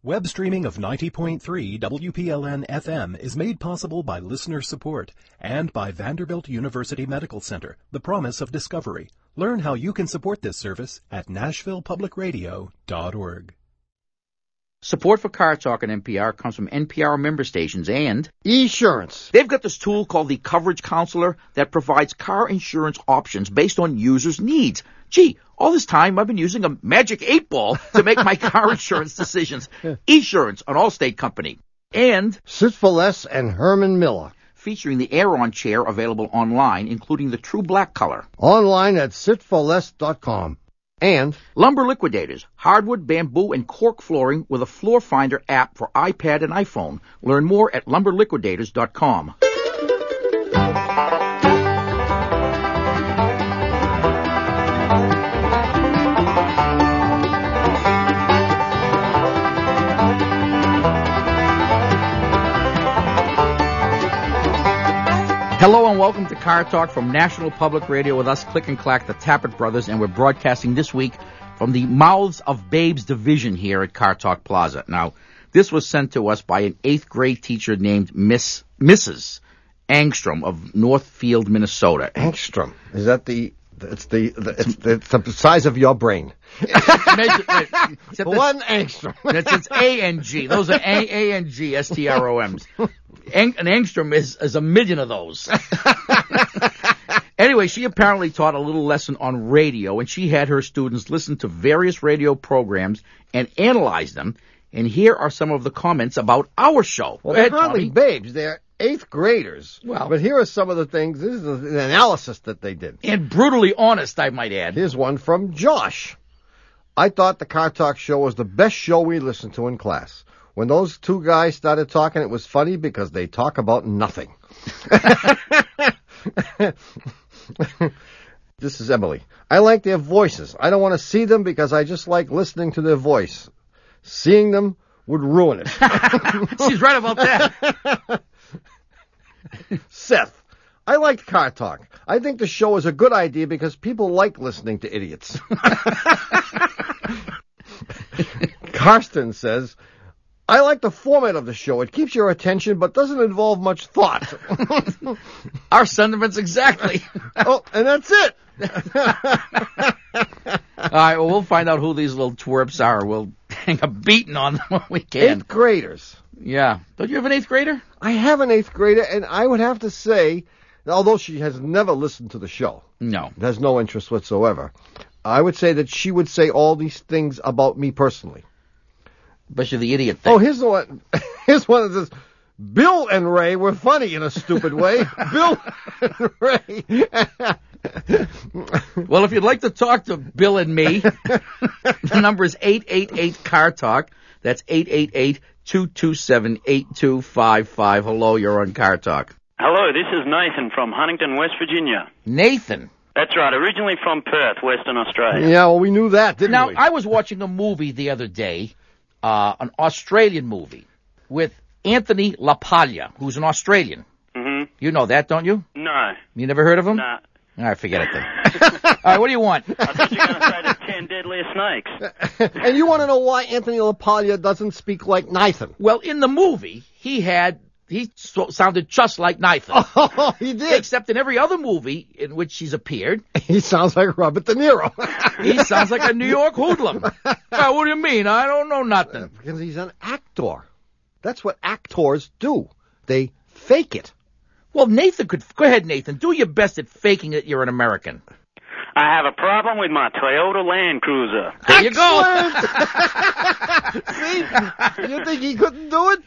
Web streaming of 90.3 WPLN-FM is made possible by listener support and by Vanderbilt University Medical Center, the promise of discovery. Learn how you can support this service at nashvillepublicradio.org. Support for Car Talk and NPR comes from NPR member stations and Esurance. They've got this tool called the Coverage Counselor that provides car insurance options based on users' needs. Gee, all this time I've been using a magic 8-ball to make my car insurance decisions. Esurance, an Allstate company. And Sitful Less and Herman Miller. Featuring the Aeron chair available online, including the true black color. Online at sitfulless.com. And Lumber Liquidators, hardwood, bamboo, and cork flooring with a floor finder app for iPad and iPhone. Learn more at lumberliquidators.com. Hello and welcome to Car Talk from National Public Radio with us, Click and Clack, the Tappet Brothers, and we're broadcasting this week from the Mouths of Babes division here at Car Talk Plaza. Now, this was sent to us by an 8th grade teacher named Mrs. Angstrom of Northfield, Minnesota. Angstrom. Is that it's the size of your brain. One angstrom. It's A-N-G. Those are A-N-G, S-T-R-O-M's. An angstrom is a million of those. Anyway, she apparently taught a little lesson on radio, and she had her students listen to various radio programs and analyze them. And here are some of the comments about our show. Well, they're hardly babes. They're 8th graders. Well, but here are some of the things. This is an analysis that they did. And brutally honest, I might add. Here's one from Josh. I thought the Car Talk show was the best show we listened to in class. When those two guys started talking, it was funny because they talk about nothing. This is Emily. I like their voices. I don't want to see them because I just like listening to their voice. Seeing them would ruin it. She's right about that. Seth. I liked Car Talk. I think the show is a good idea because people like listening to idiots. Karsten says, I like the format of the show. It keeps your attention, but doesn't involve much thought. Our sentiments exactly. Oh, and that's it. All right, well, we'll find out who these little twerps are. We'll hang a beating on them when we can. 8th graders. Yeah. Don't you have an 8th grader? I have an 8th grader, and I would have to say, although she has never listened to the show. No. Has no interest whatsoever. I would say that she would say all these things about me personally. Especially the idiot thing. Oh, here's one. Here's one that says, Bill and Ray were funny in a stupid way. Bill and Ray. Well, if you'd like to talk to Bill and me, the number is 888-CAR-TALK. That's 888-227-8255. Hello, you're on Car Talk. Hello, this is Nathan from Huntington, West Virginia. Nathan. That's right, originally from Perth, Western Australia. Yeah, well, we knew that, didn't now, we? Now, I was watching a movie the other day, an Australian movie, with Anthony LaPaglia, who's an Australian. Mm-hmm. You know that, don't you? No. You never heard of him? No. All right, forget it then. All right, what do you want? I thought you were going to say the 10 deadliest snakes. And you want to know why Anthony LaPaglia doesn't speak like Nathan? Well, in the movie, he sounded just like Nathan. Oh, he did. Except in every other movie in which he's appeared. He sounds like Robert De Niro. He sounds like a New York hoodlum. Well, what do you mean? I don't know nothing. Because he's an actor. That's what actors do. They fake it. Well, Nathan could... Go ahead, Nathan. Do your best at faking that you're an American. I have a problem with my Toyota Land Cruiser. There you go. See? You think he couldn't do it?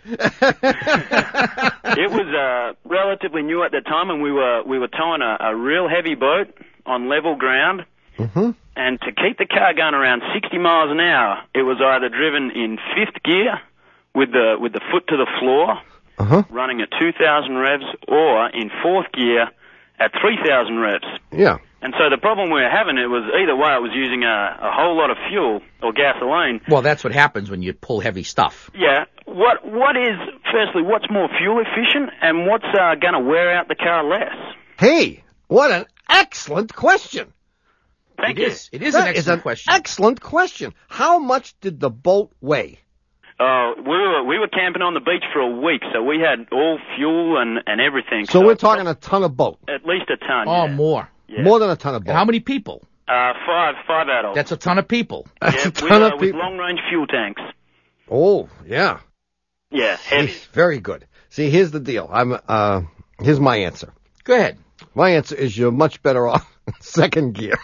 It was relatively new at the time, and we were towing a real heavy boat on level ground. Mm-hmm. And to keep the car going around 60 miles an hour, it was either driven in 5th gear with the foot to the floor, running at 2,000 revs, or in 4th gear at 3,000 revs. Yeah. And so the problem we were having, it was either way it was using a whole lot of fuel or gasoline. Well, that's what happens when you pull heavy stuff. Yeah. Firstly, what's more fuel efficient, and what's going to wear out the car less? Hey, what an excellent question. Thank you. It is an excellent question. Excellent question. How much did the boat weigh? We were camping on the beach for a week, so we had all fuel and everything. So we're talking a ton of boat. At least a ton. Oh, yeah. more. Yeah. More than a ton of boat. How many people? Five adults. That's a ton of people. That's yeah, a ton of with people. long-range fuel tanks. Oh, yeah. Yeah, heavy. Very good. See, here's the deal. Here's my answer. Go ahead. My answer is you're much better off second gear.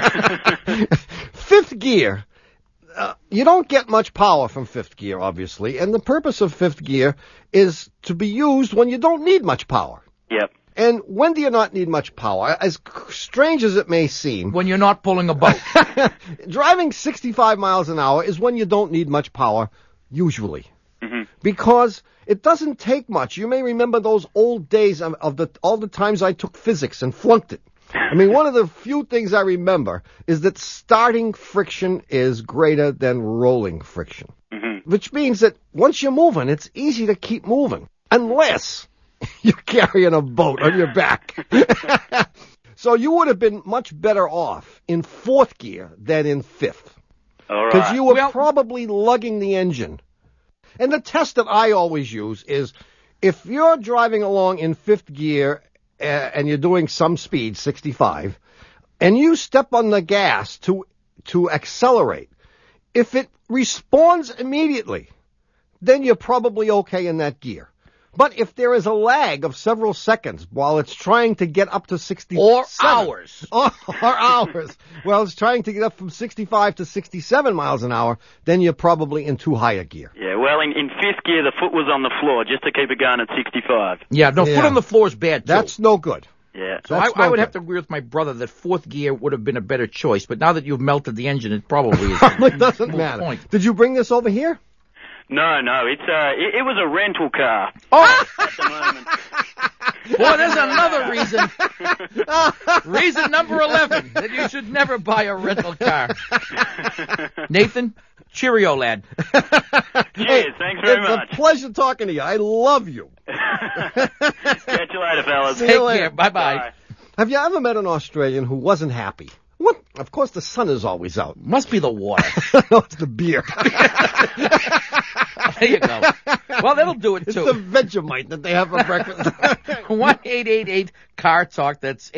Fifth gear, you don't get much power from fifth gear, obviously, and the purpose of fifth gear is to be used when you don't need much power. Yep. And when do you not need much power? As strange as it may seem, When you're not pulling a boat. driving 65 miles an hour is when you don't need much power, usually. Mm-hmm. Because it doesn't take much. You may remember those old days of all the times I took physics and flunked it. I mean, one of the few things I remember is that starting friction is greater than rolling friction. Mm-hmm. Which means that once you're moving, it's easy to keep moving. Unless you're carrying a boat on your back. So you would have been much better off in fourth gear than in fifth. All right. Because you were probably lugging the engine. And the test that I always use is if you're driving along in fifth gear and you're doing some speed, 65, and you step on the gas to accelerate, if it responds immediately, then you're probably okay in that gear. But if there is a lag of several seconds while it's trying to get up to 67... Or hours. Or hours. Well, it's trying to get up from 65 to 67 miles an hour, then you're probably in too high a gear. Yeah, well, in fifth gear, the foot was on the floor just to keep it going at 65. Yeah, no, Yeah. foot on the floor is bad, too. That's no good. Yeah. So That's I no would good. have to agree with my brother that fourth gear would have been a better choice, but now that you've melted the engine, it probably is. It doesn't Moot matter. point. Did you bring this over here? No, it's it was a rental car Oh, at the moment. boy, there's another reason. Reason number 11, that you should never buy a rental car. Nathan, cheerio, lad. Cheers, thanks very much. It's a pleasure talking to you. I love you. Catch you later, fellas. See Take you later. care. Bye-bye. Bye. Have you ever met an Australian who wasn't happy? What? Of course, the sun is always out. Must be the water. No, it's the beer. There you go. Well, that'll do it, It's too. the Vegemite that they have for breakfast. 1-888-CAR-TALK. That's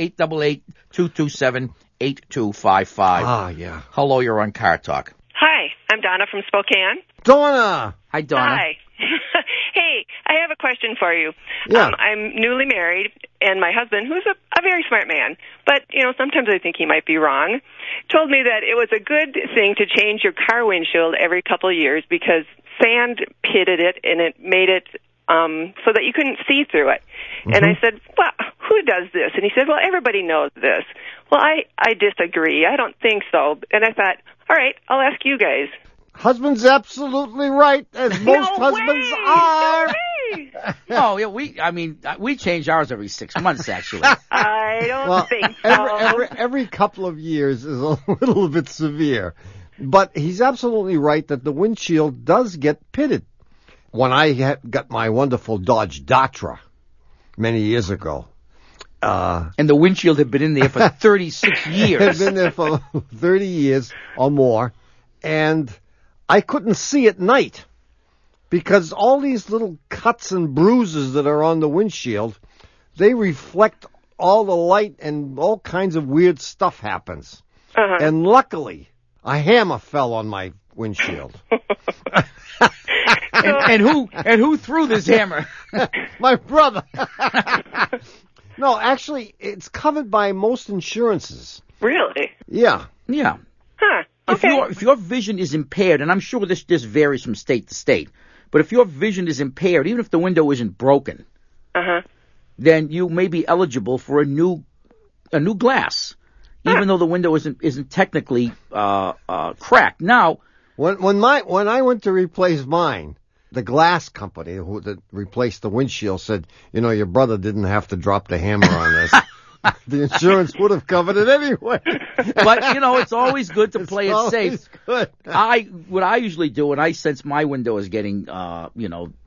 888-227-8255. Ah, yeah. Hello, you're on Car Talk. Hi, I'm Donna from Spokane. Donna. Hi, Donna. Hi. Hey, I have a question for you. Yeah. I'm newly married, and my husband, who's a very smart man, but, sometimes I think he might be wrong, told me that it was a good thing to change your car windshield every couple of years because sand pitted it, and it made it so that you couldn't see through it. Mm-hmm. And I said, well, who does this? And he said, well, everybody knows this. Well, I disagree. I don't think so. And I thought, all right, I'll ask you guys. Husband's absolutely right, as most husbands are. Oh, yeah, we change ours every 6 months, actually. I don't think so. Every couple of years is a little bit severe. But he's absolutely right that the windshield does get pitted. When I got my wonderful Dodge Datra many years ago. And the windshield had been in there for 36 years. Had been there for 30 years or more. And I couldn't see at night because all these little cuts and bruises that are on the windshield, they reflect all the light and all kinds of weird stuff happens. Uh-huh. And luckily, a hammer fell on my windshield. and who threw this hammer? My brother. No, actually, it's covered by most insurances. Really? Yeah. Yeah. Huh. Okay. If your vision is impaired, and I'm sure this varies from state to state, but if your vision is impaired, even if the window isn't broken, then you may be eligible for a new glass, even though the window isn't technically cracked. Now, when I went to replace mine, the glass company that replaced the windshield said, your brother didn't have to drop the hammer on this. The insurance would have covered it anyway. But, it's always good to play it safe. Good. What I usually do when I sense my window is getting,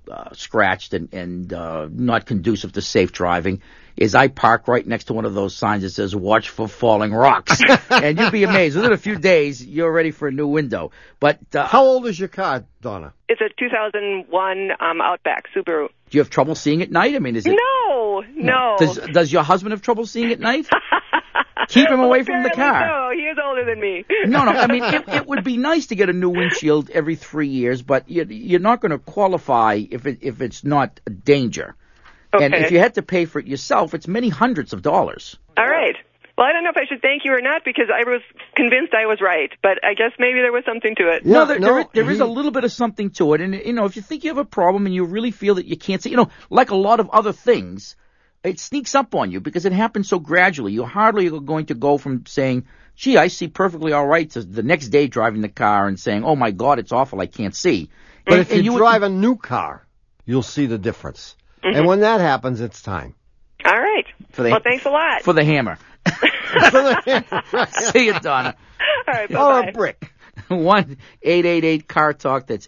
scratched and not conducive to safe driving is I park right next to one of those signs that says "Watch for falling rocks," and you'd be amazed. Within a few days, you're ready for a new window. But how old is your car, Donna? It's a 2001 Outback Subaru. Do you have trouble seeing at night? I mean, is it? No. Does your husband have trouble seeing at night? Keep him away from the car. No, he is older than me. No. I mean, it would be nice to get a new windshield every 3 years, but you're not going to qualify if it's not a danger. Okay. And if you had to pay for it yourself, it's many hundreds of dollars. All right. Well, I don't know if I should thank you or not because I was convinced I was right, but I guess maybe there was something to it. Yeah, there is a little bit of something to it. And, if you think you have a problem and you really feel that you can't see, like a lot of other things, it sneaks up on you because it happens so gradually. You're hardly going to go from saying, gee, I see perfectly all right, to the next day driving the car and saying, oh, my God, it's awful, I can't see. But if you drive a new car, you'll see the difference. Mm-hmm. And when that happens, it's time. All right. Well, thanks a lot. For the hammer. See you, Donna. All right, bye-bye. Or a brick. 1-888-CAR-TALK. That's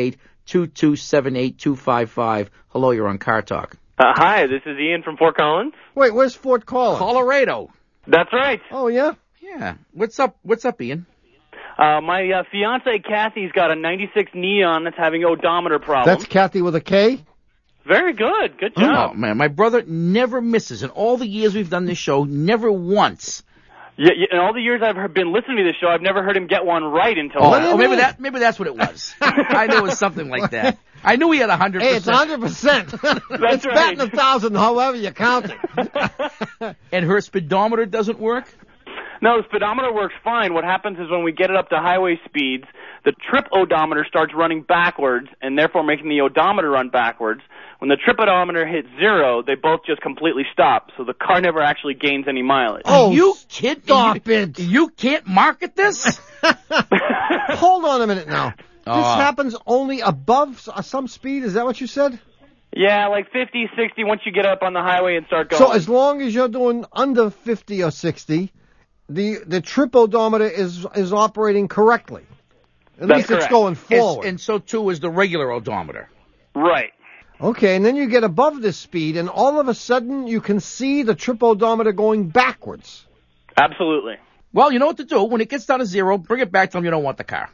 888-227-8255. Hello, you're on Car Talk. Hi, this is Ian from Fort Collins. Wait, where's Fort Collins? Colorado. That's right. Oh, yeah? Yeah. What's up, Ian? My fiance Kathy's got a 96 Neon that's having odometer problems. That's Kathy with a K? Very good. Good job. Oh, man, my brother never misses. In all the years we've done this show, never once. Yeah, in all the years I've been listening to this show, I've never heard him get one right until now. Maybe that's what it was. I knew it was something like that. I knew he had 100%. Hey, it's 100%. That's it's right. batting 1,000, however you count it. And her speedometer doesn't work? No, the speedometer works fine. What happens is when we get it up to highway speeds, the trip odometer starts running backwards and therefore making the odometer run backwards. When the trip odometer hits 0, they both just completely stop, so the car never actually gains any mileage. Oh, you kidding? Stop it. You can't market this? Hold on a minute now. This happens only above some speed, is that what you said? Yeah, like 50, 60 once you get up on the highway and start going. So as long as you're doing under 50 or 60, the trip odometer is operating correctly. At That's least correct. It's going forward. And so, too, is the regular odometer. Right. Okay, and then you get above this speed, and all of a sudden you can see the trip odometer going backwards. Absolutely. Well, you know what to do. When it gets down to 0, bring it back to them you don't want the car.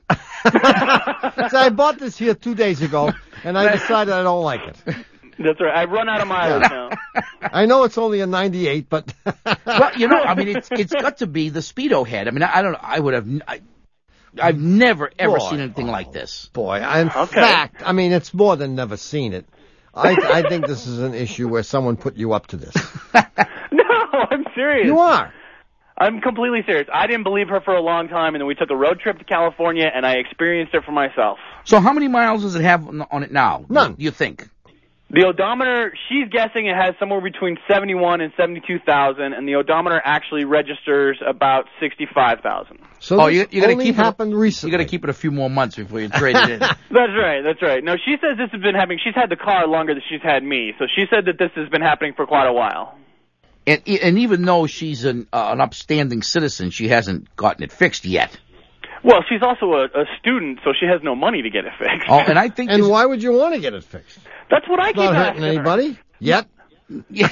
So I bought this here 2 days ago, and I decided I don't like it. That's right. I've run out of mileage now. I know it's only a 98, but... Well, it's got to be the Speedo head. I mean, I don't know. I've never, ever seen anything like this. Boy, in fact, I mean, it's more than never seen it. I think this is an issue where someone put you up to this. No, I'm serious. You are. I'm completely serious. I didn't believe her for a long time, and then we took a road trip to California, and I experienced it for myself. So how many miles does it have on it now? None. You think? The odometer, she's guessing it has somewhere between 71 and 72,000, and the odometer actually registers about 65,000. So you got to only keep happened recently. You got to keep it a few more months before you trade it in. That's right. No, she says this has been happening. She's had the car longer than she's had me, so she said that this has been happening for quite a while. And even though she's an upstanding citizen, she hasn't gotten it fixed yet. Well, she's also a student, so she has no money to get it fixed. Oh, and I think. And why would you want to get it fixed? That's what I keep Not asking hurting anybody her. yet. Yeah.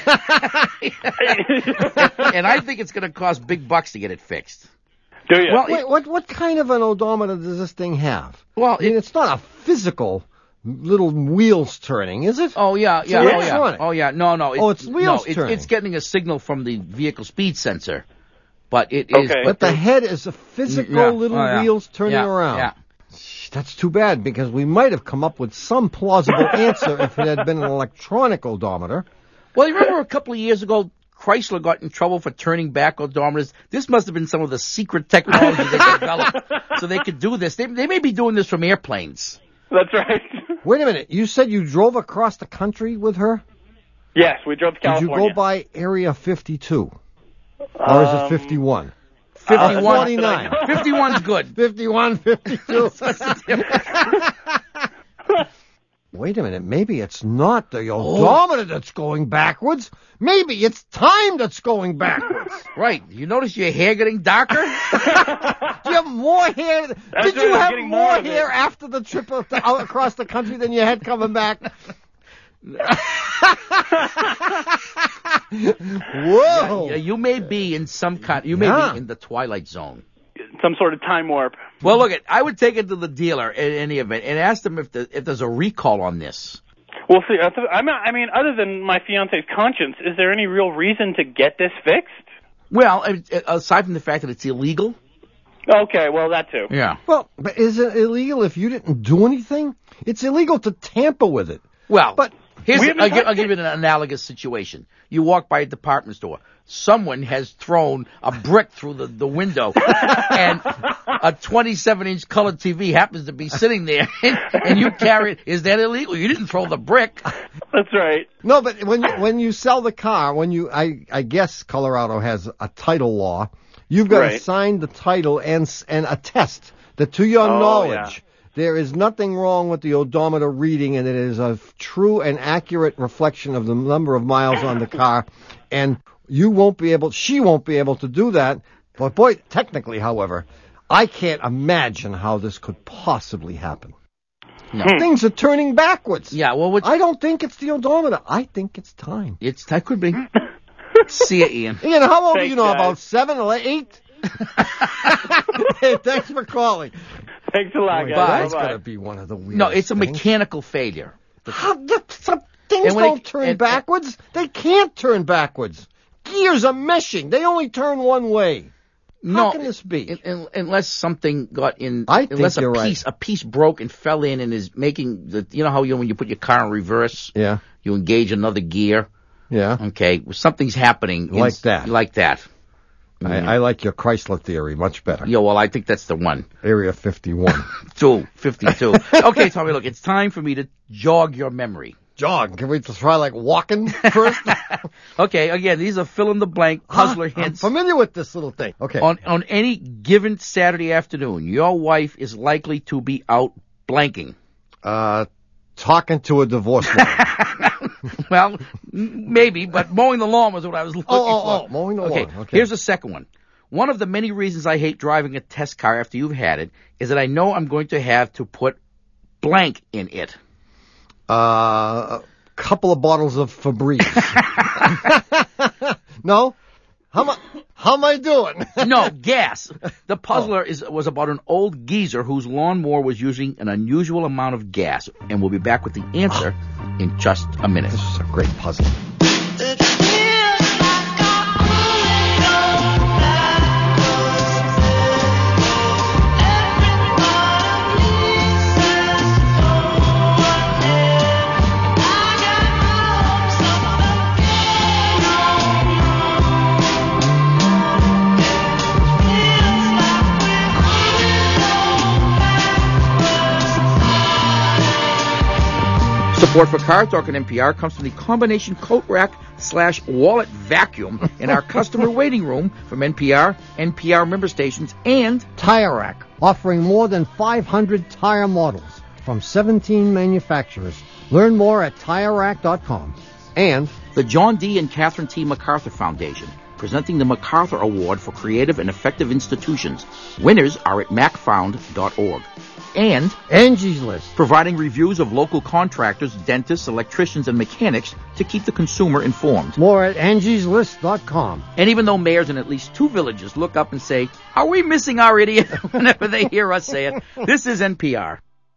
And I think it's going to cost big bucks to get it fixed. Do you? Well, Wait, what kind of an odometer does this thing have? Well, I mean, it's not a physical little wheels turning, is it? Oh yeah. electronic. Oh yeah. No. It's wheels turning. It's getting a signal from the vehicle speed sensor, but it is. Okay. But the head is a physical little wheels turning around. Yeah. That's too bad, because we might have come up with some plausible answer if it had been an electronic odometer. Well, you remember a couple of years ago, Chrysler got in trouble for turning back odometers. This must have been some of the secret technology they developed so they could do this. They may be doing this from airplanes. That's right. Wait a minute. You said you drove across the country with her? Yes, we drove to California. Did you go by Area 52? Or is it 51? 51. 49. 51's good. 51, 52. Wait a minute, maybe it's not the odometer that's going backwards. Maybe it's time that's going backwards. Right. You notice your hair getting darker? Do you have more hair? Did you have more hair after the trip out across the country than you had coming back? Whoa! Yeah, you may be in some kind. You may be in the Twilight Zone. Some sort of time warp. Well, look, I would take it to the dealer in any event and ask them if there's a recall on this. Well, see, I mean, other than my fiance's conscience, is there any real reason to get this fixed? Well, aside from the fact that it's illegal. Okay, well, that too. Yeah. Well, but is it illegal if you didn't do anything? It's illegal to tamper with it. Well, but I'll give you an analogous situation. You walk by a department store. Someone has thrown a brick through the window, and a 27-inch colored TV happens to be sitting there, and you carry it. Is that illegal? You didn't throw the brick. That's right. No, but when you sell the car, I guess Colorado has a title law. You've got to sign the title and attest that to your knowledge. There is nothing wrong with the odometer reading, and it is a true and accurate reflection of the number of miles on the car. And she won't be able to do that. But boy, technically, however, I can't imagine how this could possibly happen. No. Things are turning backwards. Yeah, well, I don't think it's the odometer. I think it's time. That could be. See ya, Ian. Ian, how old are you now? About 7 or 8? Hey, thanks for calling. Thanks a lot, guys. That's got to be one of the weirdest No, it's a things. mechanical failure. Some things don't turn backwards. They can't turn backwards. Gears are meshing. They only turn one way. How can this be? Unless something got in. I think unless you're a piece broke and fell in and is making the. You know how when you put your car in reverse. Yeah. You engage another gear. Yeah. Okay. Something's happening. Like that. Like that. I like your Chrysler theory much better. Yeah, well, I think that's the one. Area 51. 52. Okay, Tommy, look, it's time for me to jog your memory. Jog? Can we try like walking first? Okay, again, these are fill-in-the-blank puzzler hints. I'm familiar with this little thing. Okay. On any given Saturday afternoon, your wife is likely to be out blanking. Talking to a divorced woman. Well, maybe, but mowing the lawn was what I was looking for. Oh, mowing the lawn. Okay. Here's the second one. One of the many reasons I hate driving a test car after you've had it is that I know I'm going to have to put blank in it. A couple of bottles of Febreze. No? How am I doing? No, gas. The puzzler was about an old geezer whose lawnmower was using an unusual amount of gas. And we'll be back with the answer in just a minute. This is a great puzzle. Support for Car Talk and NPR comes from the combination coat rack / wallet vacuum in our customer waiting room from NPR, NPR member stations, and Tire Rack, offering more than 500 tire models from 17 manufacturers. Learn more at TireRack.com. And the John D. and Catherine T. MacArthur Foundation, presenting the MacArthur Award for Creative and Effective Institutions. Winners are at macfound.org. And Angie's List, providing reviews of local contractors, dentists, electricians, and mechanics to keep the consumer informed. More at angieslist.com. And even though mayors in at least 2 villages look up and say, "Are we missing our idiot?" whenever they hear us say it, this is NPR.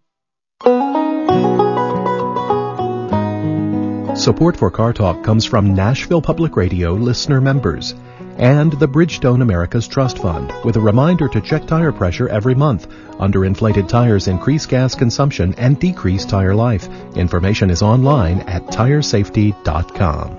Support for Car Talk comes from Nashville Public Radio listener members and the Bridgestone America's Trust Fund, with a reminder to check tire pressure every month. Underinflated tires increase gas consumption and decrease tire life. Information is online at tiresafety.com.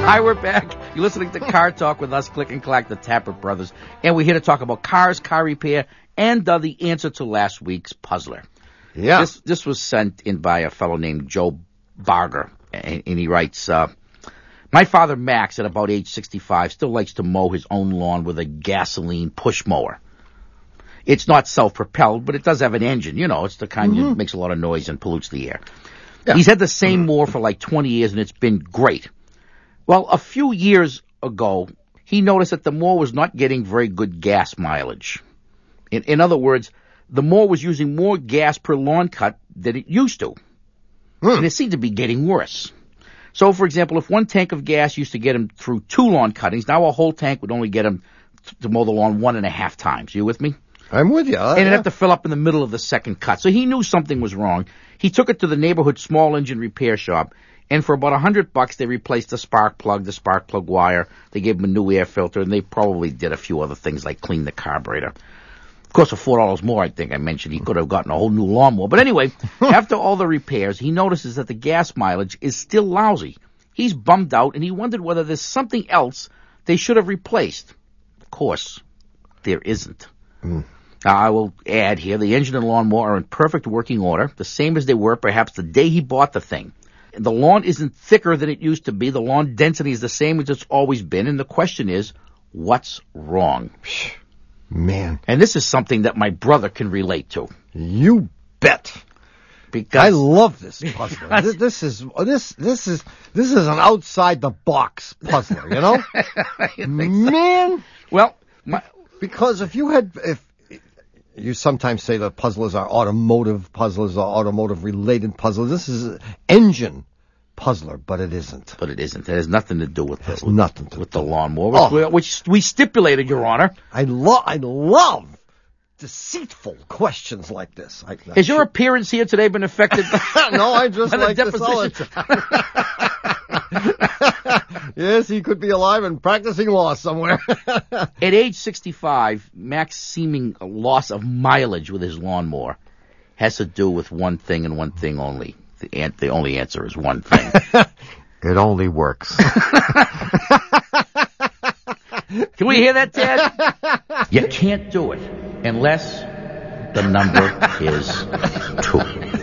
Hi, we're back. You're listening to Car Talk with us, Click and Clack, the Tappert Brothers. And we're here to talk about cars, car repair, and the answer to last week's puzzler. Yeah. This was sent in by a fellow named Joe Barger. And he writes, my father, Max, at about age 65, still likes to mow his own lawn with a gasoline push mower. It's not self-propelled, but it does have an engine. You know, it's the kind that makes a lot of noise and pollutes the air. Yeah. He's had the same mower for like 20 years, and it's been great. Well, a few years ago, he noticed that the mower was not getting very good gas mileage. In other words, the mower was using more gas per lawn cut than it used to. And it seemed to be getting worse. So, for example, if one tank of gas used to get him through 2 lawn cuttings, now a whole tank would only get him to mow the lawn 1.5 times. You with me? I'm with you. And it'd have to fill up in the middle of the second cut. So he knew something was wrong. He took it to the neighborhood small engine repair shop, and for about $100, they replaced the spark plug wire. They gave him a new air filter, and they probably did a few other things like clean the carburetor. Of course, for $4 more, I think I mentioned, he could have gotten a whole new lawnmower. But anyway, after all the repairs, he notices that the gas mileage is still lousy. He's bummed out, and he wondered whether there's something else they should have replaced. Of course, there isn't. Now, I will add here, the engine and lawnmower are in perfect working order, the same as they were perhaps the day he bought the thing. The lawn isn't thicker than it used to be. The lawn density is the same as it's always been. And the question is, what's wrong? Man. And this is something that my brother can relate to. You bet. Because I love this puzzler. This is an outside the box puzzler, you know? Man. Well, because if you sometimes say that puzzlers are automotive puzzlers or automotive related puzzlers. This is an engine puzzler, but it isn't. But it isn't. It has nothing to do with the lawnmower, which we stipulated, Your Honor. I love deceitful questions like this. Has your appearance here today been affected? No, I just by like the deposition. Yes, he could be alive and practicing law somewhere. At age 65, Mac's seeming loss of mileage with his lawnmower has to do with one thing and one thing only. The only answer is one thing. It only works. Can we hear that, Ted? You can't do it unless the number is 2.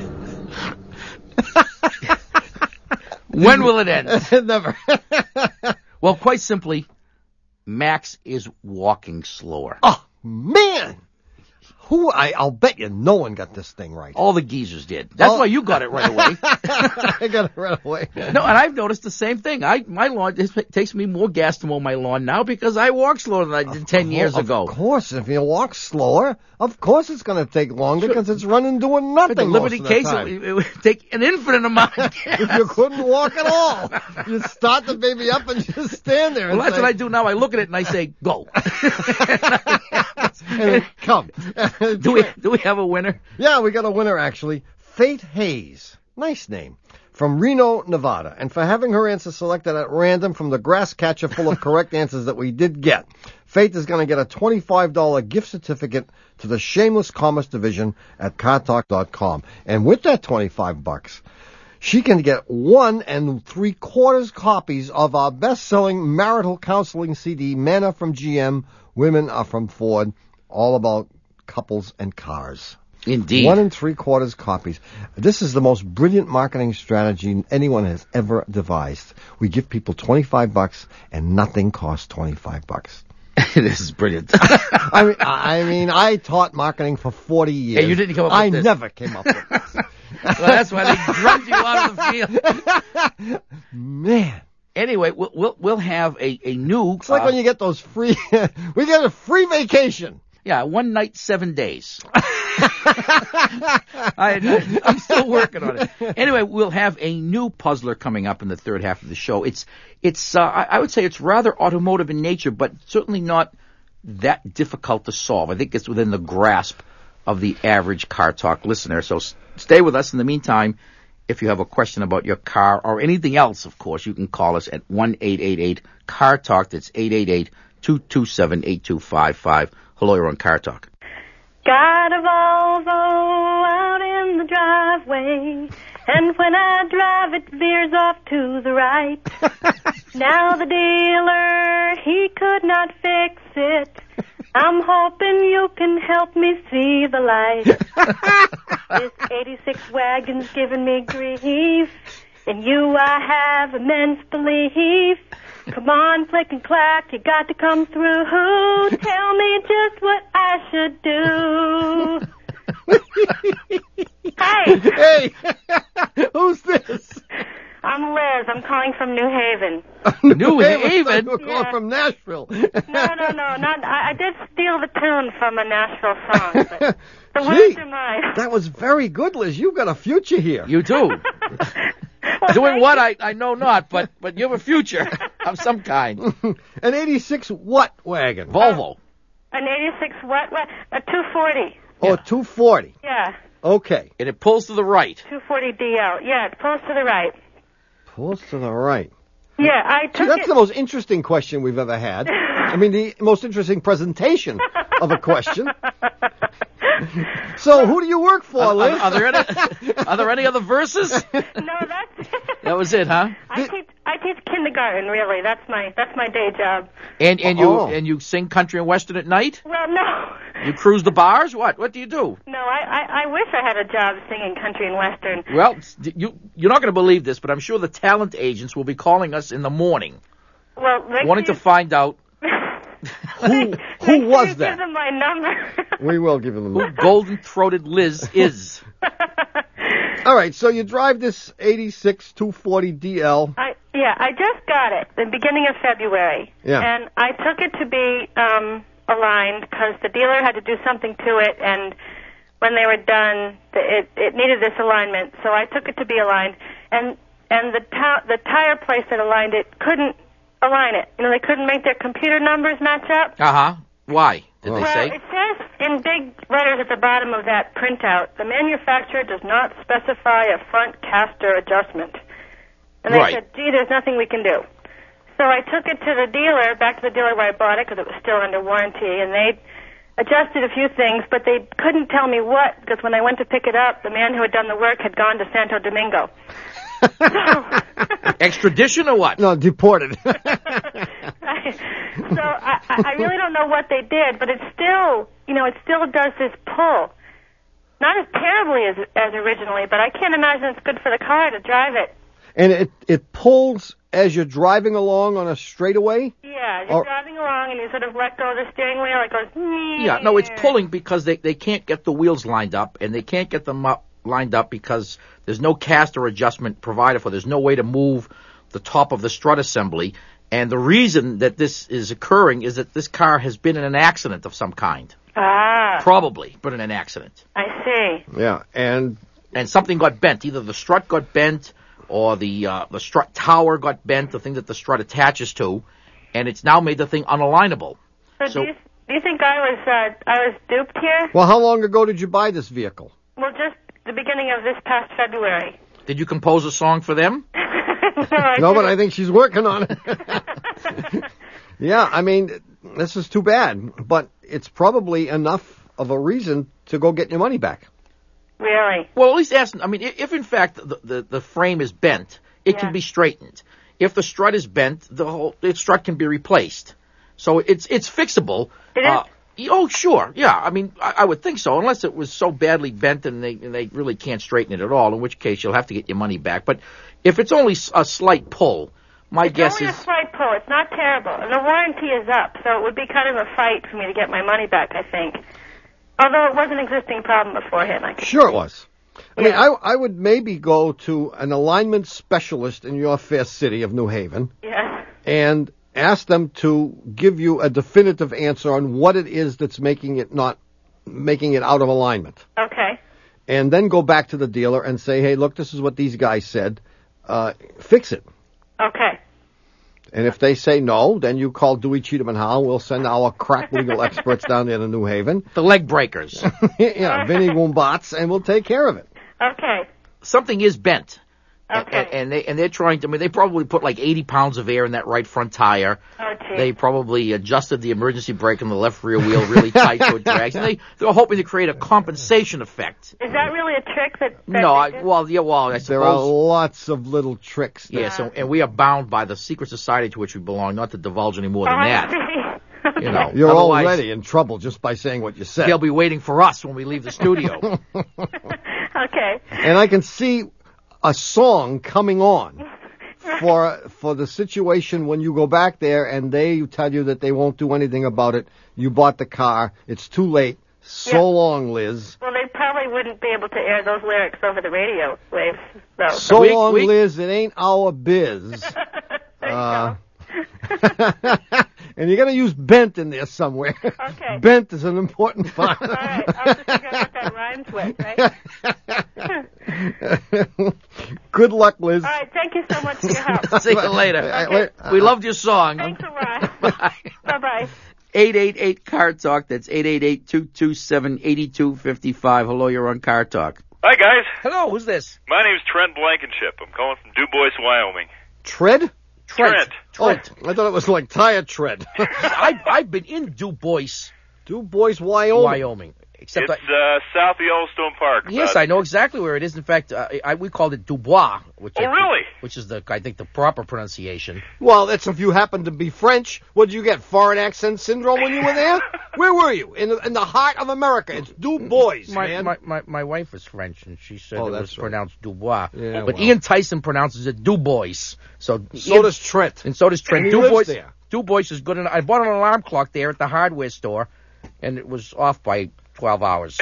When will it end? Never. Well, quite simply, Max is walking slower. Oh, man! I'll bet you no one got this thing right. All the geezers did. That's why you got it right away. I got it right away. No, and I've noticed the same thing. My lawn, it takes me more gas to mow my lawn now because I walk slower than I did 10 years ago. Of course, if you walk slower, of course it's going to take longer because it's running doing nothing. The Liberty case, it would take an infinite amount of gas. If you couldn't walk at all, you start the baby up and just stand there. Well, that's what I do now. I look at it and I say, go. And come. Do we have a winner? Yeah, we got a winner, actually. Faith Hayes. Nice name. From Reno, Nevada. And for having her answer selected at random from the grass catcher full of correct answers that we did get, Faith is going to get a $25 gift certificate to the Shameless Commerce Division at CarTalk.com. And with that $25, she can get 1 3/4 copies of our best-selling marital counseling CD, Men Are From GM, Women Are From Ford, all about couples and cars. Indeed. 1 3/4 copies. This is the most brilliant marketing strategy anyone has ever devised. We give people $25 and nothing costs $25. This is brilliant. I mean, I taught marketing for 40 years. Hey, you didn't come up with this. I never came up with this. Well, that's why they drugged you out of the field. Man. Anyway, we'll have a new. It's like when you get those free. We get a free vacation. Yeah, 1 night, 7 days. I'm still working on it. Anyway, we'll have a new puzzler coming up in the third half of the show. I would say it's rather automotive in nature, but certainly not that difficult to solve. I think it's within the grasp of the average Car Talk listener. So stay with us. In the meantime, if you have a question about your car or anything else, of course, you can call us at 1-888-CAR-TALK. That's 888-227-8255. Hello, you're on Car Talk. Got a Volvo out in the driveway, and when I drive it veers off to the right. Now the dealer, he could not fix it. I'm hoping you can help me see the light. This 86 wagon's giving me grief. In you I have immense belief. Come on, Click and Clack, you got to come through. Tell me just what I should do. Hi. Hey, who's this? I'm Liz. I'm calling from New Haven. New Haven? We're calling from Nashville. No, not. I did steal the tune from a Nashville song, but the Gee, words are mine. that was very good, Liz. You've got a future here. You do. Doing what? I know not, but you have a future of some kind. An 86 what wagon? Volvo. An 86 what? A 240. Oh, 240. Yeah, Okay. And it pulls to the right. 240 DL. Yeah, it pulls to the right. Pulls to the right. Yeah, I See, took that's it. the most interesting question we've ever had. I mean, the most interesting presentation of a question. So, who do you work for, Liz? Are there any other verses? No, that's. That was it, huh? I teach kindergarten. Really, that's my day job. And Oh. you sing country and western at night? Well, no. You cruise the bars? What do you do? No, I wish I had a job singing country and western. Well, you're not going to believe this, but I'm sure the talent agents will be calling us in the morning, Well, wanting to find out Who Make was sure you that? Give them my number. We will give him who the golden-throated Liz is. All right, so you drive this 86 240 DL. I just got it the beginning of February. Yeah. And I took it to be aligned because the dealer had to do something to it, and when they were done, it needed this alignment. So I took it to be aligned, and the tire place that aligned it couldn't align it. You know, they couldn't make their computer numbers match up. Uh-huh. Why? Did they Well, say? it says in big letters at the bottom of that printout, the manufacturer does not specify a front caster adjustment. And they Right. said, gee, there's nothing we can do. So I took it to the dealer, back to the dealer where I bought it, because it was still under warranty, and they adjusted a few things, but they couldn't tell me what, because when I went to pick it up, the man who had done the work had gone to Santo Domingo. Extradition or what? No, deported. So I really don't know what they did, but it's still, it still does this pull. Not as terribly as originally, but I can't imagine it's good for the car to drive it. And it pulls as you're driving along on a straightaway? Yeah, you're driving along and you sort of let go of the steering wheel, it goes... Yeah, no, it's pulling because they can't get the wheels lined up, and they can't get them lined up because there's no caster adjustment provided for. There's no way to move the top of the strut assembly. And the reason that this is occurring is that this car has been in an accident of some kind. Ah. Probably been in an accident. I see. Yeah, and something got bent. Either the strut got bent or the strut tower got bent, the thing that the strut attaches to, and it's now made the thing unalignable. So do you think I was duped here? Well, how long ago did you buy this vehicle? Well, just the beginning of this past February. Did you compose a song for them? No, but I think she's working on it. Yeah, I mean, this is too bad, but it's probably enough of a reason to go get your money back. Really? Well, at least ask. I mean, if in fact the frame is bent, it can be straightened. If the strut is bent, the strut can be replaced. So it's fixable. It is? Oh, sure. Yeah. I mean, I would think so, unless it was so badly bent and they really can't straighten it at all, in which case you'll have to get your money back. But if it's only a slight pull, my guess is... It's only a slight pull. It's not terrible. And the warranty is up, so it would be kind of a fight for me to get my money back, I think. Although it was an existing problem beforehand. Sure it was. I mean, I would maybe go to an alignment specialist in your fair city of New Haven. Yeah. And ask them to give you a definitive answer on what it is that's making it out of alignment. Okay. And then go back to the dealer and say, hey, look, this is what these guys said. Fix it. Okay. And if they say no, then you call Dewey, Cheatham and Howell. We'll send our crack legal experts down there to New Haven. The leg breakers. Yeah, Vinny Wombats, and we'll take care of it. Okay. Something is bent. Okay. And they're trying to. I mean, they probably put like 80 pounds of air in that right front tire. Oh, gee. They probably adjusted the emergency brake on the left rear wheel really tight so it drags. And they're hoping to create a compensation effect. Is that really a trick that No, they did? I suppose. There are lots of little tricks. Yeah, so, and we are bound by the secret society to which we belong not to divulge any more than that. Okay. You know, You're otherwise, already in trouble just by saying what you said. they'll be waiting for us when we leave the studio. Okay. And I can see a song coming on for the situation when you go back there and they tell you that they won't do anything about it. You bought the car. It's too late. So long, Liz. Well, they probably wouldn't be able to air those lyrics over the radio waves, though. So We- long, we- Liz. It ain't our biz. There you go. And you're going to use bent in there somewhere. Okay. Bent is an important part. All right. I'll have to figure out what that rhymes with, right? Good luck, Liz. All right. Thank you so much for your help. See you later. We loved your song. Thanks a lot. Bye. Bye-bye. 888 Car Talk. That's 888-227-8255. Hello, you're on Car Talk. Hi, guys. Hello, who's this? My name's Trent Blankenship. I'm calling from DuBois, Wyoming. Tread? Trent. Trent. Oh, I thought it was like tire tread. I've been in DuBois, DuBois, Wyoming. Wyoming. Except It's south of Yellowstone Park. yes, about- I know exactly where it is. In fact, we called it Dubois, which Oh, really? which is I think the proper pronunciation. Well, that's if you happen to be French. What did you get? Foreign accent syndrome when you were there? Where were you? In the heart of America. It's DuBois, man. My wife is French, and she said Oh, it was that's right. pronounced Dubois. Yeah, but well. Ian Tyson pronounces it DuBois. So does Trent. And so does Trent. And he lives there. DuBois is good. I bought an alarm clock there at the hardware store, and it was off by 12 hours.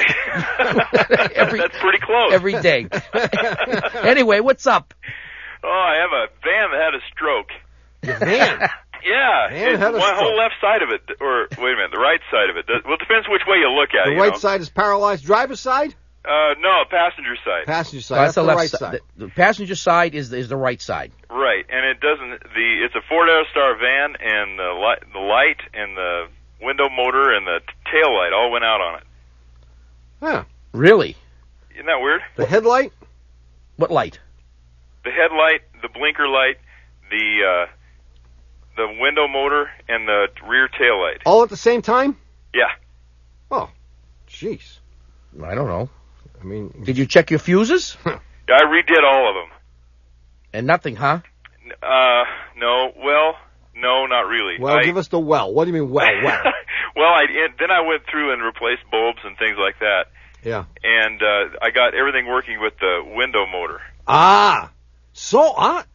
That's pretty close. Every day. Anyway, what's up? Oh, I have a van that had a stroke. Your van. Yeah, Van had a one whole stroke. left side of it, or wait a minute, the right side of it. Well, it depends which way you look at The it. right side is paralyzed. Driver's side? No, passenger side. Passenger side. That's That's the left right side. side. The passenger side is the right side. Right, and it doesn't. It's a Ford Aerostar van, and the light and the window motor and the tail light all went out on it. Huh. Really? Isn't that weird? The headlight? What light? The headlight, the blinker light, the window motor, and the rear tail light. All at the same time? Yeah. Oh, jeez. I don't know. I mean, Did you check your fuses? I redid all of them. And nothing, huh? No. Well, no, not really. give us the well. What do you mean well? Well, then I went through and replaced bulbs and things like that, Yeah. and I got everything working with the window motor. Ah. So,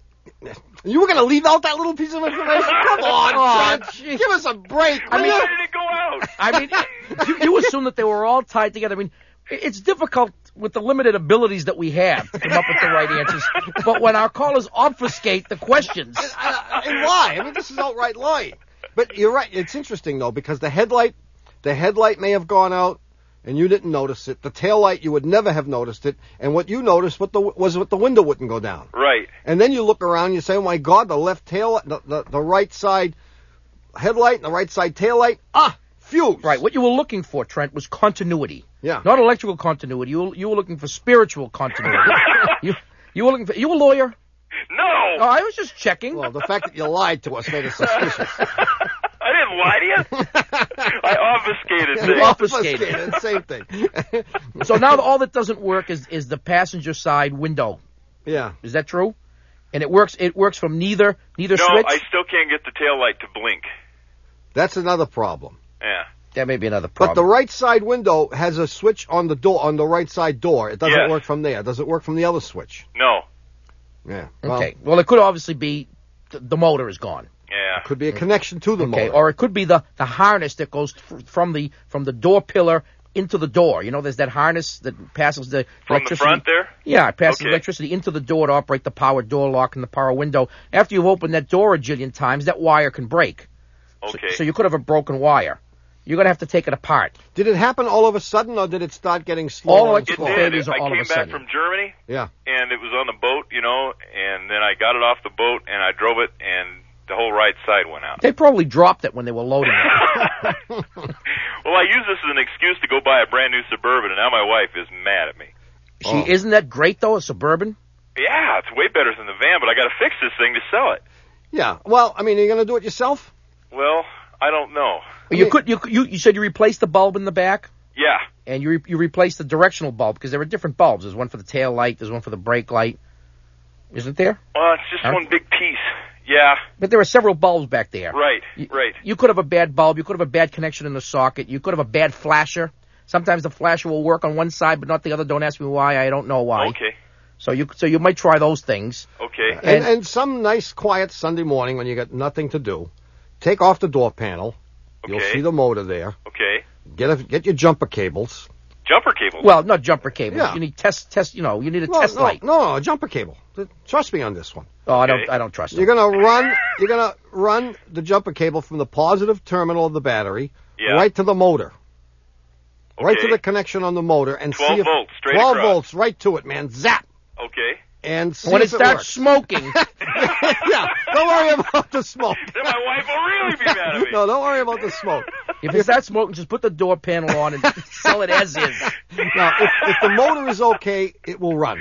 you were going to leave out that little piece of information? Come on, Trent. Give us a break. I mean- Why did it go out? I mean, you assume that they were all tied together. I mean, it's difficult with the limited abilities that we have to come up with the right answers. But when our callers obfuscate the questions, And lie. I mean, this is outright lying. But you're right. It's interesting, though, because the headlight may have gone out, and you didn't notice it. The tail light, you would never have noticed it. And what you noticed was the window wouldn't go down. Right. And then you look around and you say, oh, my God, the left tail, the right side headlight and the right side tail light, fuse. right? What you were looking for, Trent, was continuity. Yeah. Not electrical continuity. You were looking for spiritual continuity. you were looking for. You a lawyer? No. Oh, I was just checking. Well, the fact that you lied to us made us suspicious. I didn't lie to you. I obfuscated things. Obfuscated. Same thing. So now all that doesn't work is the passenger side window. Yeah. Is that true? And it works from neither No, switch. I still can't get the tail light to blink. That's another problem. Yeah. That may be another But the problem. right side window has a switch on the door, on the right side door. It doesn't Yes. work from there. Does it work from the other switch? No. Yeah. Okay. Well, it could obviously be the motor is gone. Yeah. Could be a connection to the Okay. motor. Or it could be the harness that goes from the door pillar into the door. You know, there's that harness that passes the From the electricity. front there? Yeah, it passes Okay. electricity into the door to operate the power door lock and the power window. After you've opened that door a jillion times, that wire can break. Okay. So you could have a broken wire. You're going to have to take it apart. Did it happen all of a sudden, or did it start getting All slower? and electrical It slower? did. failures are I all of came a back sudden. from Germany, Yeah. and it was on the boat, and then I got it off the boat, and I drove it, and the whole right side went out. They probably dropped it when they were loading it. Well, I use this as an excuse to go buy a brand new Suburban, and now my wife is mad at me. Isn't that great, though, a Suburban? Yeah, it's way better than the van, but I got to fix this thing to sell it. Yeah. Well, I mean, are you going to do it yourself? Well, I don't know. You said you replaced the bulb in the back? Yeah. And you replaced the directional bulb, because there are different bulbs. There's one for the tail light, there's one for the brake light. Isn't there? Well, it's just one big piece. Yeah. But there are several bulbs back there. Right, right. You could have a bad bulb, you could have a bad connection in the socket, you could have a bad flasher. Sometimes the flasher will work on one side but not the other. Don't ask me why, I don't know why. Okay. So you might try those things. Okay. And some nice quiet Sunday morning when you got nothing to do, take off the door panel. Okay. You'll see the motor there. Okay. Get your jumper cables. Jumper cables? Well, not jumper cables. Yeah. You need you need a test light. No, a jumper cable. Trust me on this one. Oh, I don't trust it. You're gonna run the jumper cable from the positive terminal of the battery right to the motor. Okay. Right to the connection on the motor and 12 see if volts, straight 12 across. volts right to it, man. Zap. Okay. And see when if it starts works. smoking. Yeah, don't worry about the smoke. Then my wife will really be mad at me. No, don't worry about the smoke. If it starts smoking, just put the door panel on and sell it as is. Now, if the motor is okay, it will run.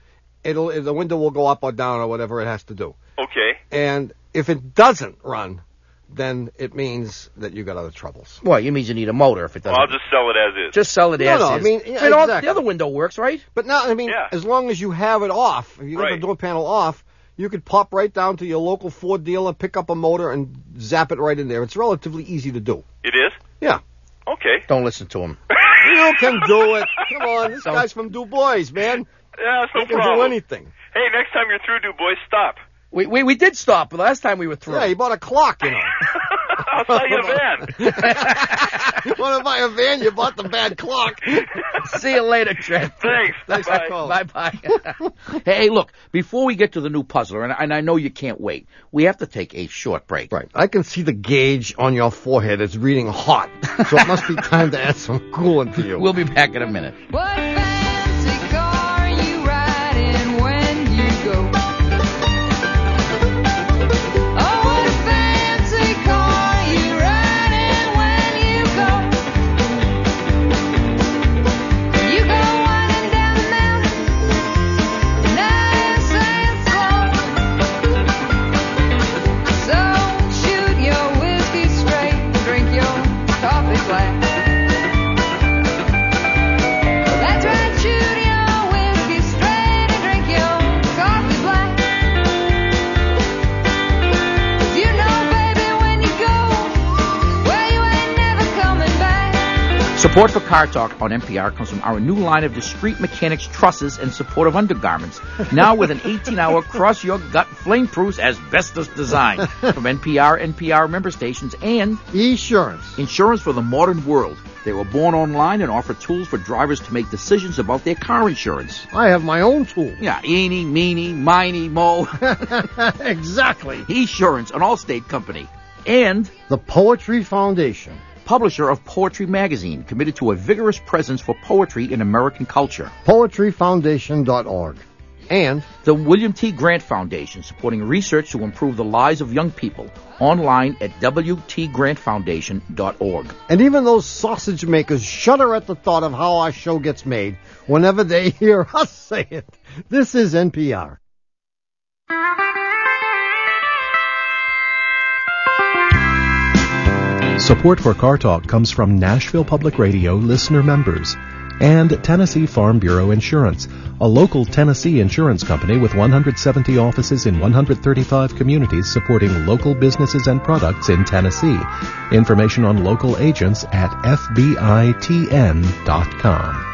The window will go up or down or whatever it has to do. Okay. And if it doesn't run, then it means that you got other troubles. Well, it means you need a motor if it doesn't. Well, I'll just sell it as is. Just sell it as is. I mean, And the other window works, right? But now, I mean, as long as you have it off, if you got the door panel off, you could pop right down to your local Ford dealer, pick up a motor, and zap it right in there. It's relatively easy to do. It is? Yeah. Okay. Don't listen to him. You can do it. Come on, this guy's from Du Bois, man. Yeah, that's no He can problem. do anything. Hey, next time you're through, Du Bois, stop. We did stop, but last time we were through. Yeah, he bought a clock, you know. I'll sell you a van. You want to buy a van? You bought the bad clock. See you later, Trent. Thanks. Thanks for calling. Bye-bye. Hey, look, before we get to the new puzzler, and I know you can't wait, we have to take a short break. Right. I can see the gauge on your forehead. It's reading hot. So it must be time to add some coolant to you. We'll be back in a minute. What fancy car are you riding when you go? Oh, what fancy car are you riding when you go? You go winding down the mountain, nice and slow. So shoot your whiskey straight, drink your coffee black. That's right, shoot your whiskey straight and drink your coffee black. 'Cause you know, baby, when you go, well, you ain't never coming back. Support for Car Talk on NPR comes from our new line of discreet mechanics trusses and supportive undergarments. Now with an 18-hour cross-your-gut flame-proof asbestos design from NPR member stations and Esurance. Insurance for the modern world. They were born online and offer tools for drivers to make decisions about their car insurance. I have my own tool. Yeah, eeny, meeny, miny, mo. Exactly. Esurance, an Allstate company. And The Poetry Foundation. publisher of Poetry Magazine, committed to a vigorous presence for poetry in American culture. PoetryFoundation.org. And The William T. Grant Foundation, supporting research to improve the lives of young people. Online at WTGrantFoundation.org. And even those sausage makers shudder at the thought of how our show gets made whenever they hear us say it. This is NPR. Support for Car Talk comes from Nashville Public Radio listener members and Tennessee Farm Bureau Insurance, a local Tennessee insurance company with 170 offices in 135 communities supporting local businesses and products in Tennessee. Information on local agents at fbitn.com.